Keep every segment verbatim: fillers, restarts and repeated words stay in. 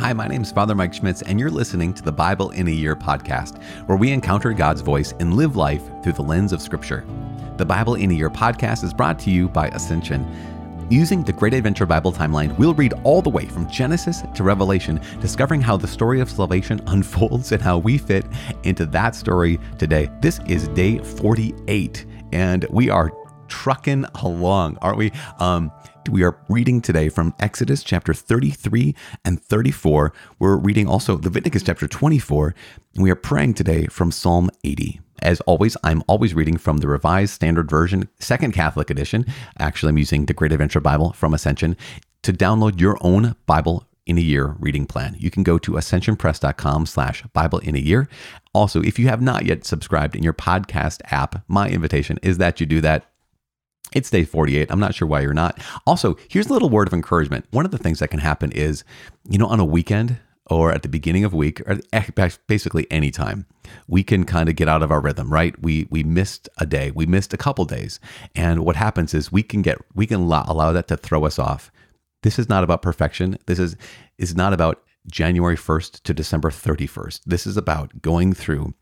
Hi, my name is Father Mike Schmitz, and you're listening to the Bible in a Year podcast, where we encounter God's voice and live life through the lens of Scripture. The Bible in a Year podcast is brought to you by Ascension. Using the Great Adventure Bible timeline, we'll read all the way from Genesis to Revelation, discovering how the story of salvation unfolds and how we fit into that story today. This is day forty-eight, and we are trucking along, aren't we? Um, we are reading today from Exodus chapter thirty-three and thirty-four. We're reading also Leviticus chapter twenty-four, and we are praying today from Psalm eighty. As always, I'm always reading from the Revised Standard Version, Second Catholic Edition. Actually, I'm using the Great Adventure Bible from Ascension. To download your own Bible in a Year reading plan, you can go to ascensionpress.com slash Bible in a Year. Also, if you have not yet subscribed in your podcast app, my invitation is that you do that. It's day forty-eight. I'm not sure why you're not. Also, here's a little word of encouragement. One of the things that can happen is, you know, on a weekend or at the beginning of week, or basically any time, we can kind of get out of our rhythm, right? We we missed a day, we missed a couple days, and what happens is we can get we can allow, allow that to throw us off. This is not about perfection. This is is not about January first to December thirty-first. This is about going through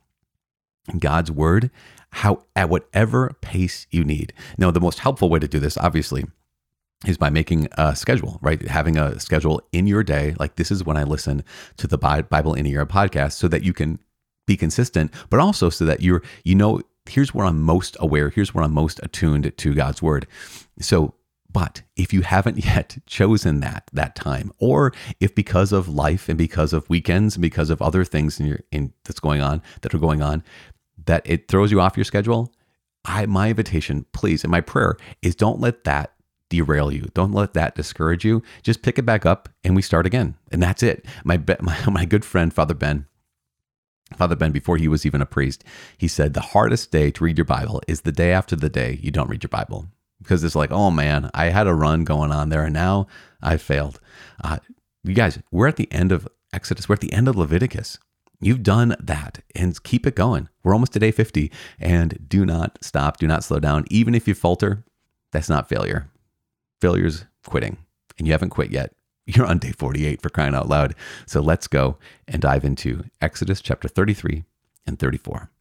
God's word, how at whatever pace you need. Now, the most helpful way to do this, obviously, is by making a schedule, right? Having a schedule in your day, like this is when I listen to the Bible in a Year podcast, so that you can be consistent, but also so that you're, you know, here's where I'm most aware, here's where I'm most attuned to God's word. So, but if you haven't yet chosen that that time, or if because of life and because of weekends and because of other things in your in that's going on that are going on, that it throws you off your schedule, I my invitation, please, and my prayer is don't let that derail you. Don't let that discourage you. Just pick it back up and we start again. And that's it. My my, my good friend, Father Ben, Father Ben, before he was even a priest, he said the hardest day to read your Bible is the day after the day you don't read your Bible. Because it's like, oh man, I had a run going on there and now I failed. Uh, you guys, we're at the end of Exodus. We're at the end of Leviticus. You've done that and keep it going. We're almost to day fifty, and do not stop. Do not slow down. Even if you falter, that's not failure. Failure is quitting, and you haven't quit yet. You're on day forty-eight, for crying out loud. So let's go and dive into Exodus chapter thirty-three and thirty-four.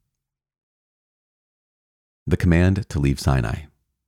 The command to leave Sinai.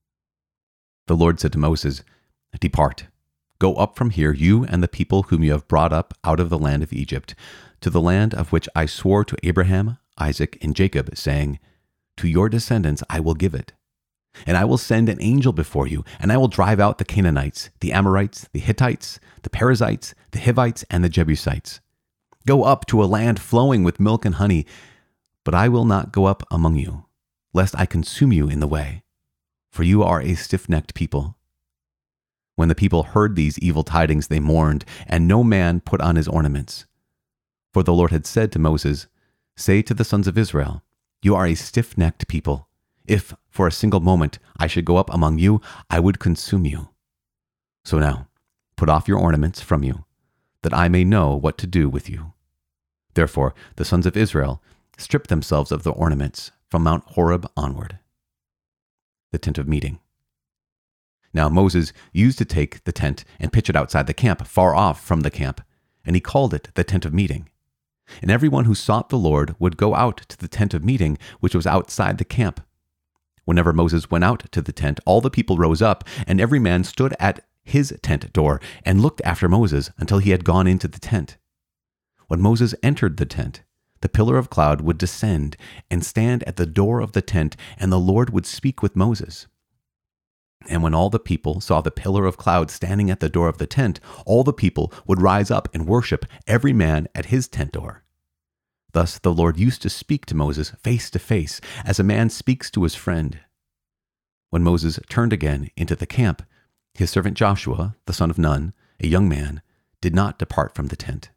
The Lord said to Moses, "Depart, go up from here, you and the people whom you have brought up out of the land of Egypt, to the land of which I swore to Abraham, Isaac, and Jacob, saying, to your descendants I will give it. And I will send an angel before you, and I will drive out the Canaanites, the Amorites, the Hittites, the Perizzites, the Hivites, and the Jebusites. Go up to a land flowing with milk and honey, but I will not go up among you, lest I consume you in the way, for you are a stiff-necked people." When the people heard these evil tidings, they mourned, and no man put on his ornaments. For the Lord had said to Moses, "Say to the sons of Israel, you are a stiff-necked people. If for a single moment I should go up among you, I would consume you. So now, put off your ornaments from you, that I may know what to do with you." Therefore, the sons of Israel stripped themselves of their ornaments from Mount Horeb onward. The tent of meeting. Now Moses used to take the tent and pitch it outside the camp, far off from the camp, and he called it the tent of meeting. And everyone who sought the Lord would go out to the tent of meeting, which was outside the camp. Whenever Moses went out to the tent, all the people rose up, and every man stood at his tent door and looked after Moses until he had gone into the tent. When Moses entered the tent, the pillar of cloud would descend and stand at the door of the tent, and the Lord would speak with Moses. And when all the people saw the pillar of cloud standing at the door of the tent, all the people would rise up and worship, every man at his tent door. Thus the Lord used to speak to Moses face to face, as a man speaks to his friend. When Moses turned again into the camp, his servant Joshua, the son of Nun, a young man, did not depart from the tent.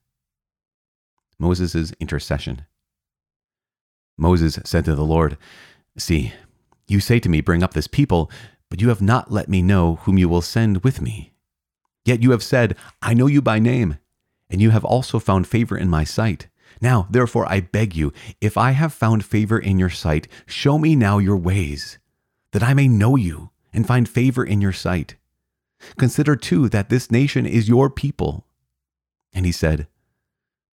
Moses' intercession. Moses said to the Lord, "See, you say to me, bring up this people, but you have not let me know whom you will send with me. Yet you have said, I know you by name, and you have also found favor in my sight. Now, therefore, I beg you, if I have found favor in your sight, show me now your ways, that I may know you and find favor in your sight. Consider too that this nation is your people." And he said,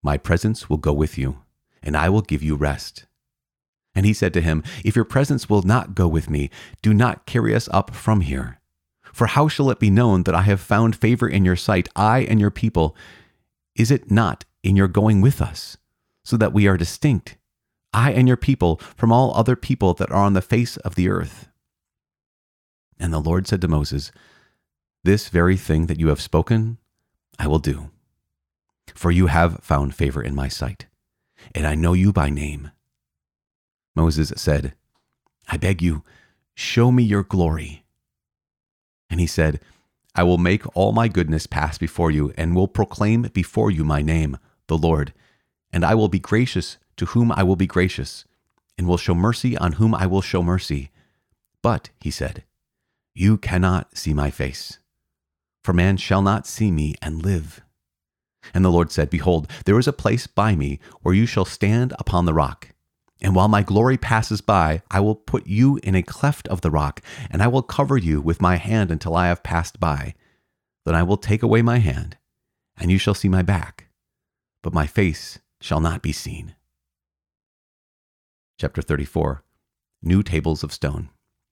My presence will go with you, and I will give you rest." And he said to him, "If your presence will not go with me, do not carry us up from here. For how shall it be known that I have found favor in your sight, I and your people? Is it not in your going with us, so that we are distinct, I and your people, from all other people that are on the face of the earth?" And the Lord said to Moses, "This very thing that you have spoken, I will do. For you have found favor in my sight, and I know you by name." Moses said, "I beg you, show me your glory." And he said, "I will make all my goodness pass before you, and will proclaim before you my name, the Lord. And I will be gracious to whom I will be gracious, and will show mercy on whom I will show mercy. But," he said, "you cannot see my face, for man shall not see me and live." And the Lord said, "Behold, there is a place by me where you shall stand upon the rock. And while my glory passes by, I will put you in a cleft of the rock, and I will cover you with my hand until I have passed by. Then I will take away my hand, and you shall see my back, but my face shall not be seen." Chapter thirty-four. New Tables of Stone.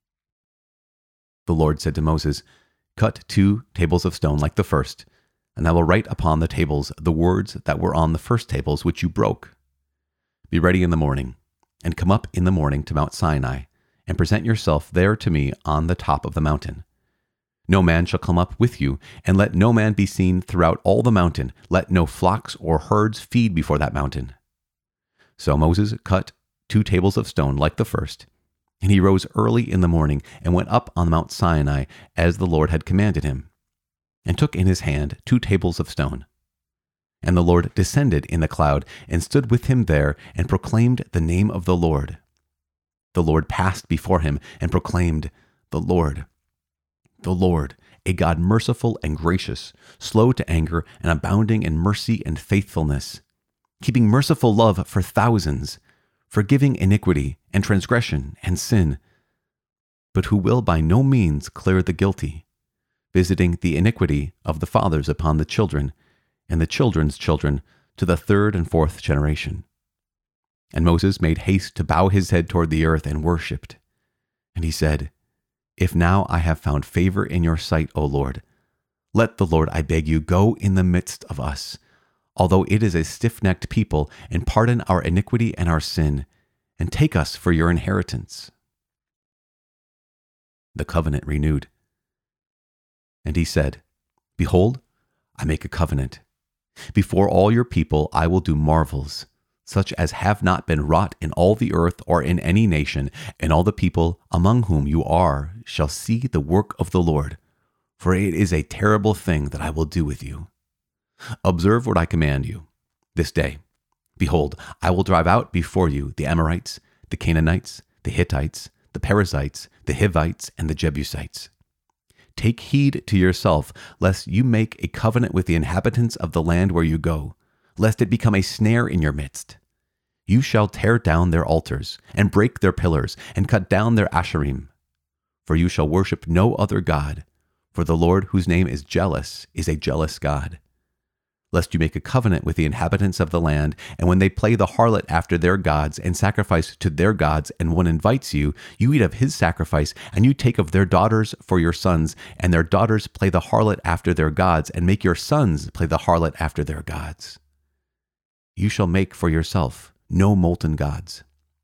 The Lord said to Moses, "Cut two tables of stone like the first, and I will write upon the tables the words that were on the first tables which you broke. Be ready in the morning, and come up in the morning to Mount Sinai, and present yourself there to me on the top of the mountain. No man shall come up with you, and let no man be seen throughout all the mountain. Let no flocks or herds feed before that mountain." So Moses cut two tables of stone like the first, and he rose early in the morning and went up on Mount Sinai as the Lord had commanded him, and took in his hand two tables of stone. And the Lord descended in the cloud and stood with him there and proclaimed the name of the Lord. The Lord passed before him and proclaimed, "The Lord, the Lord, a God merciful and gracious, slow to anger and abounding in mercy and faithfulness, keeping merciful love for thousands, forgiving iniquity and transgression and sin, but who will by no means clear the guilty, visiting the iniquity of the fathers upon the children, and the children's children to the third and fourth generation." And Moses made haste to bow his head toward the earth and worshipped. And he said, "If now I have found favor in your sight, O Lord, let the Lord, I beg you, go in the midst of us, although it is a stiff-necked people, and pardon our iniquity and our sin, and take us for your inheritance." The covenant renewed. And he said, "Behold, I make a covenant. Before all your people I will do marvels, such as have not been wrought in all the earth or in any nation, and all the people among whom you are shall see the work of the Lord, for it is a terrible thing that I will do with you. Observe what I command you this day. Behold, I will drive out before you the Amorites, the Canaanites, the Hittites, the Perizzites, the Hivites, and the Jebusites. Take heed to yourself, lest you make a covenant with the inhabitants of the land where you go, lest it become a snare in your midst. You shall tear down their altars, and break their pillars, and cut down their asherim. For you shall worship no other God, for the Lord, whose name is jealous, is a jealous God. Lest you make a covenant with the inhabitants of the land, and when they play the harlot after their gods and sacrifice to their gods, and one invites you, you eat of his sacrifice, and you take of their daughters for your sons, and their daughters play the harlot after their gods, and make your sons play the harlot after their gods. You shall make for yourself no molten gods.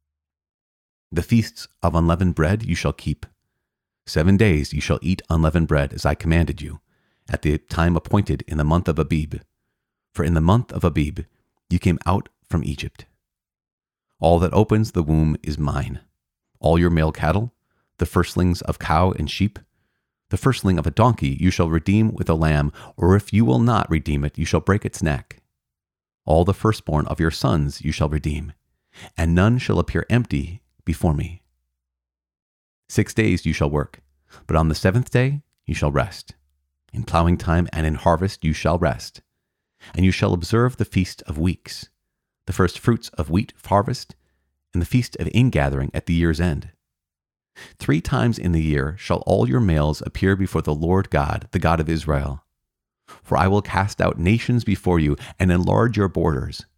The feasts of unleavened bread you shall keep. Seven days you shall eat unleavened bread, as I commanded you, at the time appointed in the month of Abib. For in the month of Abib you came out from Egypt. All that opens the womb is mine. All your male cattle, the firstlings of cow and sheep, the firstling of a donkey you shall redeem with a lamb, or if you will not redeem it, you shall break its neck. All the firstborn of your sons you shall redeem, and none shall appear empty before me. Six days you shall work, but on the seventh day you shall rest. In plowing time and in harvest you shall rest. And you shall observe the feast of weeks, the first fruits of wheat harvest, and the feast of ingathering at the year's end. Three times in the year shall all your males appear before the Lord God, the God of Israel. For I will cast out nations before you and enlarge your borders,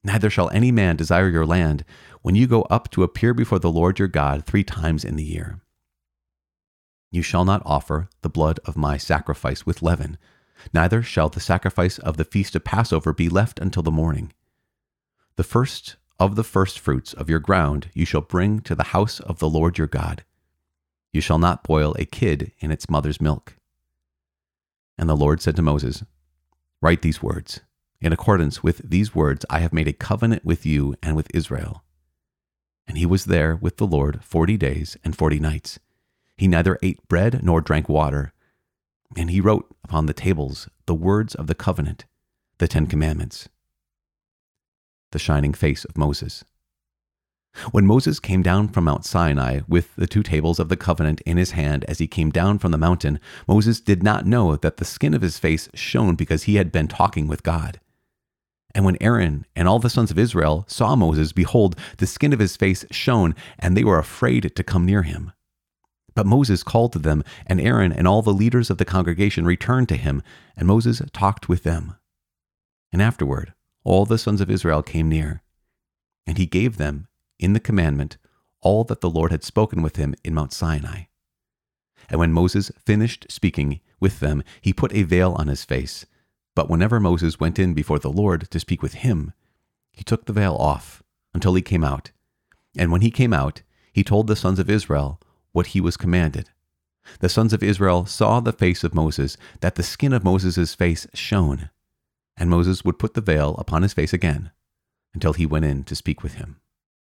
Neither shall any man desire your land when you go up to appear before the Lord your God three times in the year. You shall not offer the blood of my sacrifice with leaven, neither shall the sacrifice of the feast of Passover be left until the morning. The first of the first fruits of your ground you shall bring to the house of the Lord your God. You shall not boil a kid in its mother's milk. And the Lord said to Moses, Write these words. In accordance with these words I have made a covenant with you and with Israel. And he was there with the Lord forty days and forty nights. He neither ate bread nor drank water. And he wrote upon the tables the words of the covenant, the Ten Commandments. The shining face of Moses. When Moses came down from Mount Sinai with the two tables of the covenant in his hand as he came down from the mountain, Moses did not know that the skin of his face shone because he had been talking with God. And when Aaron and all the sons of Israel saw Moses, behold, the skin of his face shone, and they were afraid to come near him. But Moses called to them, and Aaron and all the leaders of the congregation returned to him, and Moses talked with them. And afterward, all the sons of Israel came near, and he gave them in the commandment all that the Lord had spoken with him in Mount Sinai. And when Moses finished speaking with them, he put a veil on his face. But whenever Moses went in before the Lord to speak with him, he took the veil off until he came out. And when he came out, he told the sons of Israel what he was commanded. The sons of Israel saw the face of Moses, that the skin of Moses' face shone. And Moses would put the veil upon his face again until he went in to speak with him.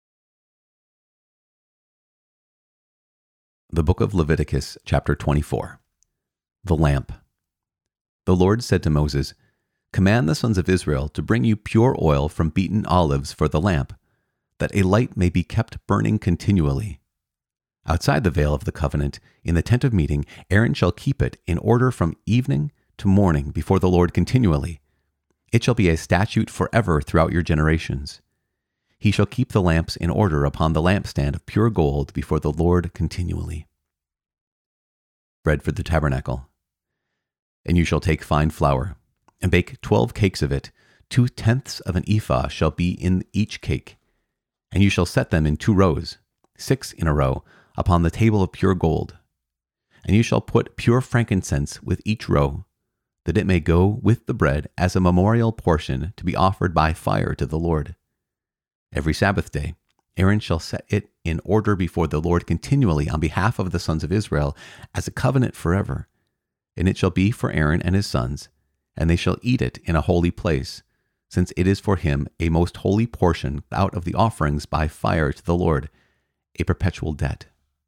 The book of Leviticus, chapter twenty-four. The lamp. The Lord said to Moses, Command the sons of Israel to bring you pure oil from beaten olives for the lamp, that a light may be kept burning continually. Outside the veil of the covenant, in the tent of meeting, Aaron shall keep it in order from evening to morning before the Lord continually. It shall be a statute forever throughout your generations. He shall keep the lamps in order upon the lampstand of pure gold before the Lord continually. Bread for the tabernacle. And you shall take fine flour, and bake twelve cakes of it. Two tenths of an ephah shall be in each cake. And you shall set them in two rows, six in a row, upon the table of pure gold. And you shall put pure frankincense with each row, that it may go with the bread as a memorial portion to be offered by fire to the Lord. Every Sabbath day, Aaron shall set it in order before the Lord continually on behalf of the sons of Israel as a covenant forever. And it shall be for Aaron and his sons, and they shall eat it in a holy place, since it is for him a most holy portion out of the offerings by fire to the Lord, a perpetual debt.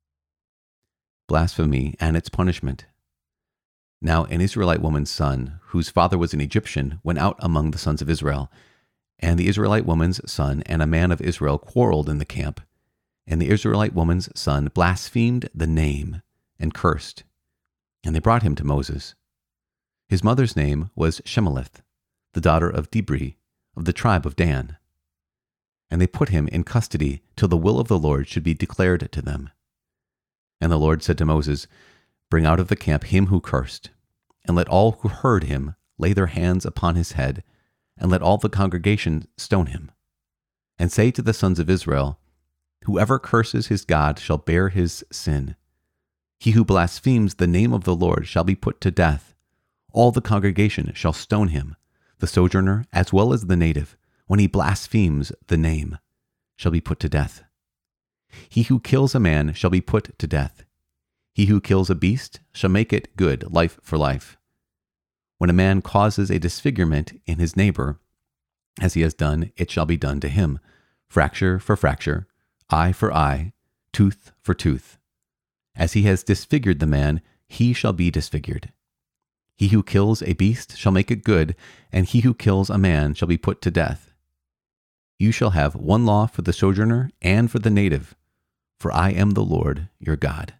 Blasphemy and its punishment. Now an Israelite woman's son, whose father was an Egyptian, went out among the sons of Israel. And the Israelite woman's son and a man of Israel quarreled in the camp. And the Israelite woman's son blasphemed the name and cursed. And they brought him to Moses. His mother's name was Shemelith, the daughter of Dibri, of the tribe of Dan. And they put him in custody till the will of the Lord should be declared to them. And the Lord said to Moses, Bring out of the camp him who cursed, and let all who heard him lay their hands upon his head, and let all the congregation stone him. And say to the sons of Israel, Whoever curses his God shall bear his sin. He who blasphemes the name of the Lord shall be put to death. All the congregation shall stone him, the sojourner as well as the native, when he blasphemes the name, shall be put to death. He who kills a man shall be put to death. He who kills a beast shall make it good, life for life. When a man causes a disfigurement in his neighbor, as he has done, it shall be done to him, fracture for fracture, eye for eye, tooth for tooth. As he has disfigured the man, he shall be disfigured. He who kills a beast shall make it good, and he who kills a man shall be put to death. You shall have one law for the sojourner and for the native, for I am the Lord your God.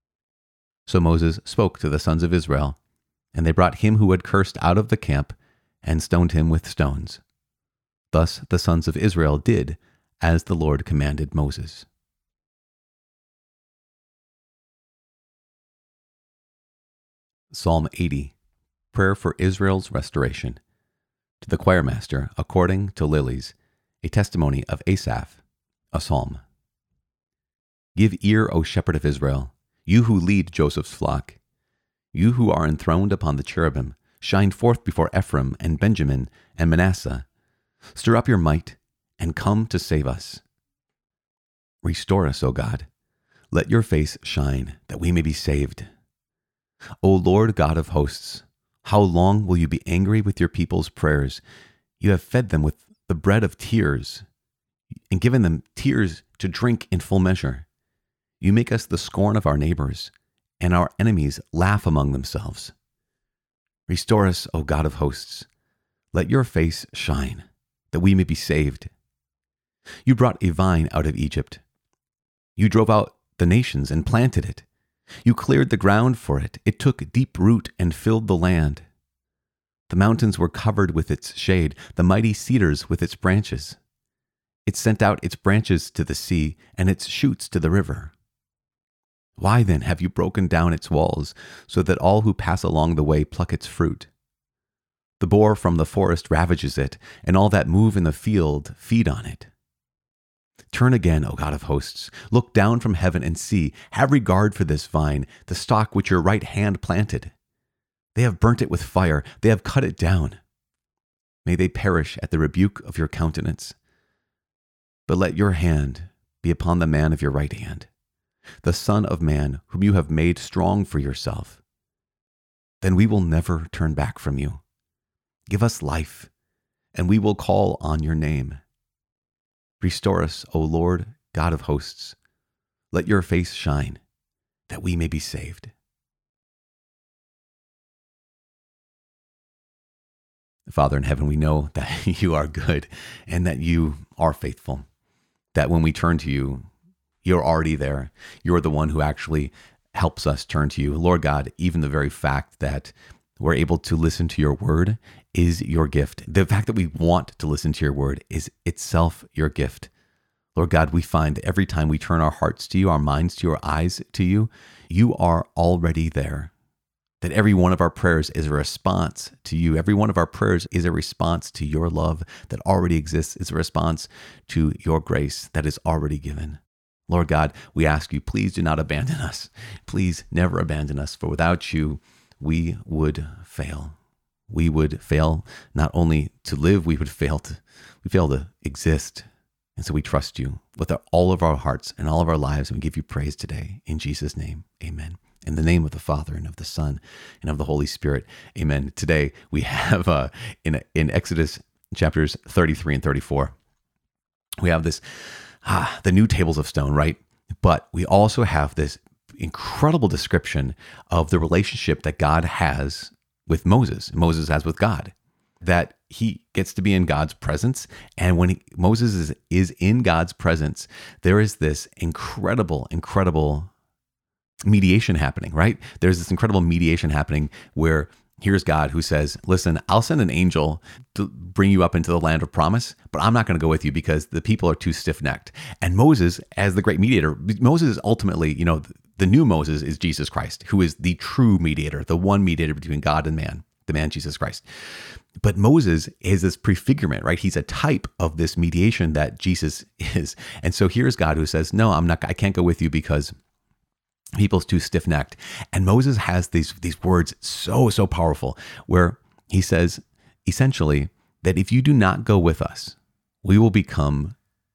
So Moses spoke to the sons of Israel, and they brought him who had cursed out of the camp, and stoned him with stones. Thus the sons of Israel did as the Lord commanded Moses. Psalm eighty. Prayer for Israel's restoration. To the choirmaster, according to Lilies, a testimony of Asaph, a psalm. Give ear, O shepherd of Israel, you who lead Joseph's flock. You who are enthroned upon the cherubim, shine forth before Ephraim and Benjamin and Manasseh. Stir up your might and come to save us. Restore us, O God. Let your face shine, that we may be saved. O Lord God of hosts, how long will you be angry with your people's prayers? You have fed them with the bread of tears and given them tears to drink in full measure. You make us the scorn of our neighbors, and our enemies laugh among themselves. Restore us, O God of hosts. Let your face shine, that we may be saved. You brought a vine out of Egypt. You drove out the nations and planted it. You cleared the ground for it. It took deep root and filled the land. The mountains were covered with its shade, the mighty cedars with its branches. It sent out its branches to the sea and its shoots to the river. Why then have you broken down its walls, so that all who pass along the way pluck its fruit? The boar from the forest ravages it, and all that move in the field feed on it. Turn again, O God of hosts. Look down from heaven and see. Have regard for this vine, the stock which your right hand planted. They have burnt it with fire. They have cut it down. May they perish at the rebuke of your countenance. But let your hand be upon the man of your right hand, the Son of Man, whom you have made strong for yourself. Then we will never turn back from you. Give us life, and we will call on your name. Restore us, O Lord, God of hosts. Let your face shine, that we may be saved. Father in heaven, we know that you are good and that you are faithful, that when we turn to you, you're already there. You're the one who actually helps us turn to you. Lord God, even the very fact that we're able to listen to your word is your gift. The fact that we want to listen to your word is itself your gift. Lord God, we find every time we turn our hearts to you, our minds to you, our eyes to you, you are already there. That every one of our prayers is a response to you. Every one of our prayers is a response to your love that already exists. It's a response to your grace that is already given. Lord God, we ask you, please do not abandon us. Please never abandon us, for without you, we would fail. We would fail not only to live, we would fail to, we fail to exist. And so we trust you with all of our hearts and all of our lives, and we give you praise today. In Jesus' name, amen. In the name of the Father, and of the Son, and of the Holy Spirit, amen. Today we have uh, in, in Exodus chapters thirty-three and thirty-four, we have this, ah, the new tables of stone, right? But we also have this incredible description of the relationship that God has with Moses, Moses has with God, that he gets to be in God's presence. And when he, Moses is, is in God's presence, there is this incredible, incredible mediation happening, right? There's this incredible mediation happening where here's God who says, listen, I'll send an angel to bring you up into the land of promise, but I'm not going to go with you because the people are too stiff-necked. And Moses, as the great mediator, Moses is ultimately, you know, the new Moses is Jesus Christ, who is the true mediator, the one mediator between God and man, the man Jesus Christ. But Moses is this prefigurement, right? He's a type of this mediation that Jesus is. And so here's God who says, no, I'm not, I can't go with you because people's too stiff-necked. And Moses has these, these words so, so powerful where he says, essentially, that if you do not go with us, we will become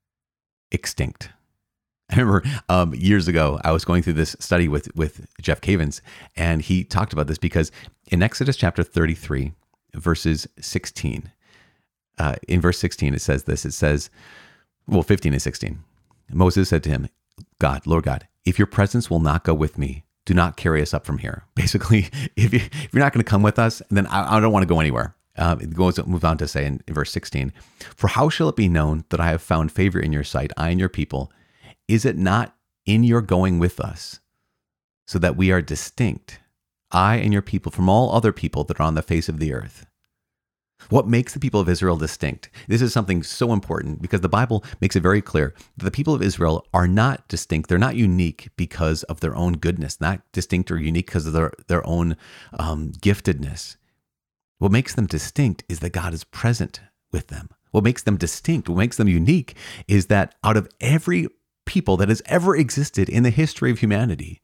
extinct. I remember um, years ago, I was going through this study with, with Jeff Cavins, and he talked about this because in Exodus chapter thirty-three, verses sixteen, uh, in verse sixteen, it says this, it says, well, fifteen and sixteen, Moses said to him, God, Lord God, if your presence will not go with me, do not carry us up from here. Basically, if, you, if you're not going to come with us, then I, I don't want to go anywhere. Um, it goes move on to say in, in verse sixteen, for how shall it be known that I have found favor in your sight, I and your people? Is it not in your going with us, so that we are distinct, I and your people, from all other people that are on the face of the earth? What makes the people of Israel distinct? This is something so important because the Bible makes it very clear that the people of Israel are not distinct. They're not unique because of their own goodness, not distinct or unique because of their, their own um, giftedness. What makes them distinct is that God is present with them. What makes them distinct, what makes them unique is that out of every people that has ever existed in the history of humanity,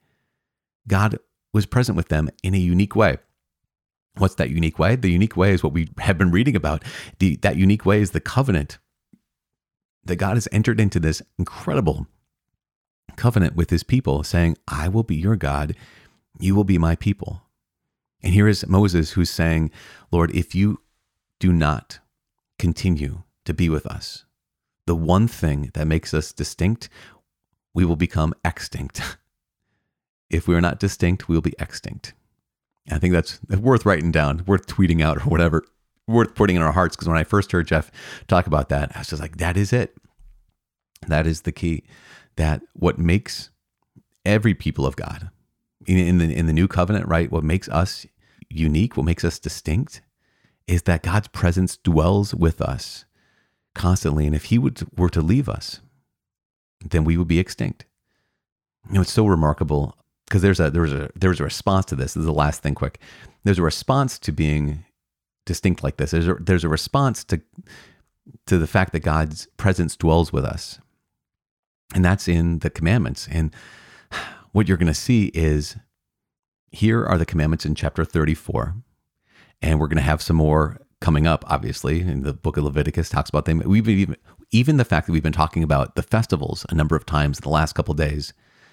God was present with them in a unique way. What's that unique way? The unique way is what we have been reading about. The, that unique way is the covenant that God has entered into, this incredible covenant with his people, saying, I will be your God, you will be my people. And here is Moses who's saying, Lord, if you do not continue to be with us, the one thing that makes us distinct, we will become extinct. If we are not distinct, we will be extinct. I think that's worth writing down, worth tweeting out or whatever, worth putting in our hearts. Because when I first heard Jeff talk about that, I was just like, that is it. That is the key. That what makes every people of God in, in the in the new covenant, right? What makes us unique, what makes us distinct, is that God's presence dwells with us constantly. And if he would were to leave us, then we would be extinct. You know, it's so remarkable. Because there's a there's a there's a response to this. This is the last thing, quick. There's a response to being distinct like this. There's a, there's a response to to the fact that God's presence dwells with us, and that's in the commandments. And what you're going to see is here are the commandments in chapter thirty-four, and we're going to have some more coming up. Obviously, in the book of Leviticus talks about them. We've even even the fact that we've been talking about the festivals a number of times in the last couple of days.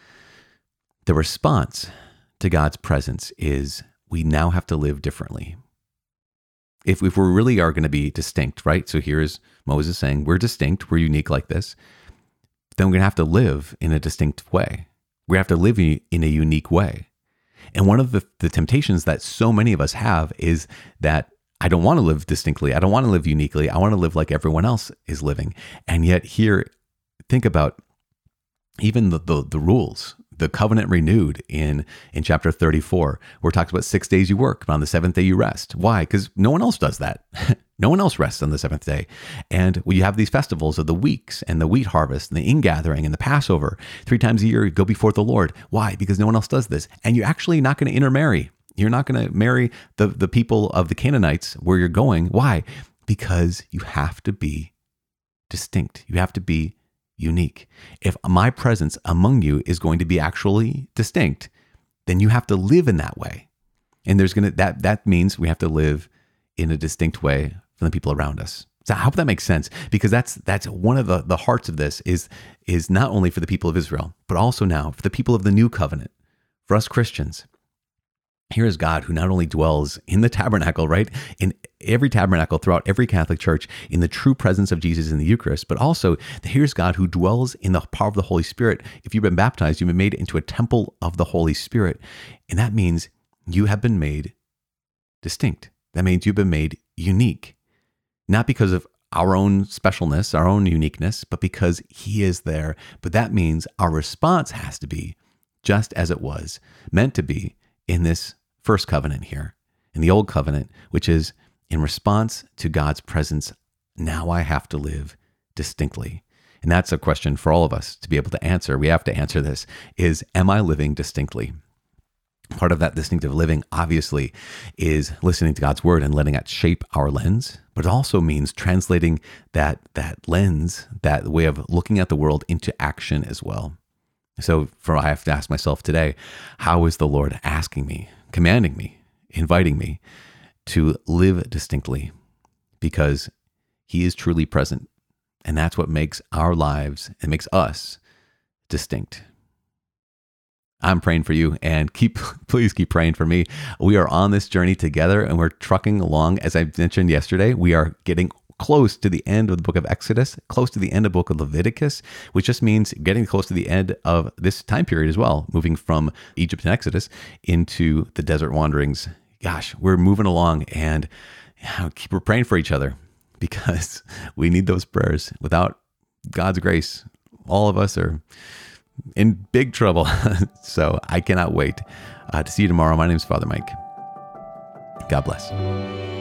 The response to God's presence is we now have to live differently. If, if we really are going to be distinct, right? So here's Moses saying, we're distinct, we're unique like this. Then we're going to have to live in a distinct way. We have to live in a unique way. And one of the, the temptations that so many of us have is that I don't want to live distinctly. I don't want to live uniquely. I want to live like everyone else is living. And yet here, think about even the, the, the rules. The covenant renewed in, in chapter thirty-four, where it talks about six days you work, but on the seventh day you rest. Why? Because no one else does that. No one else rests on the seventh day. And we have these festivals of the weeks and the wheat harvest and the ingathering and the Passover. Three times a year you go before the Lord. Why? Because no one else does this. And you're actually not going to intermarry. You're not going to marry the, the people of the Canaanites where you're going. Why? Because you have to be distinct. You have to be unique. If my presence among you is going to be actually distinct, then you have to live in that way. And there's going to, that, that means we have to live in a distinct way from the people around us. So I hope that makes sense, because that's, that's one of the, the hearts of this is, is not only for the people of Israel, but also now for the people of the new covenant, for us Christians. Here is God who not only dwells in the tabernacle, right? In every tabernacle throughout every Catholic church, in the true presence of Jesus in the Eucharist, but also here's God who dwells in the power of the Holy Spirit. If you've been baptized, you've been made into a temple of the Holy Spirit. And that means you have been made distinct. That means you've been made unique, not because of our own specialness, our own uniqueness, but because he is there. But that means our response has to be just as it was meant to be in this first covenant here, in the old covenant, which is in response to God's presence, now I have to live distinctly. And that's a question for all of us to be able to answer. We have to answer this is, am I living distinctly? Part of that distinctive living, obviously, is listening to God's word and letting that shape our lens, but it also means translating that, that lens, that way of looking at the world into action as well. So for I have to ask myself today, how is the Lord asking me, commanding me, inviting me to live distinctly? Because he is truly present. And that's what makes our lives and makes us distinct. I'm praying for you, and keep, please keep praying for me. We are on this journey together, and we're trucking along. As I mentioned yesterday, we are getting close to the end of the book of Exodus, close to the end of the book of Leviticus, which just means getting close to the end of this time period as well, moving from Egypt and Exodus into the desert wanderings. Gosh, we're moving along, and keep we're praying for each other, because we need those prayers. Without God's grace, all of us are in big trouble. So I cannot wait uh, to see you tomorrow. My name is Father Mike. God bless.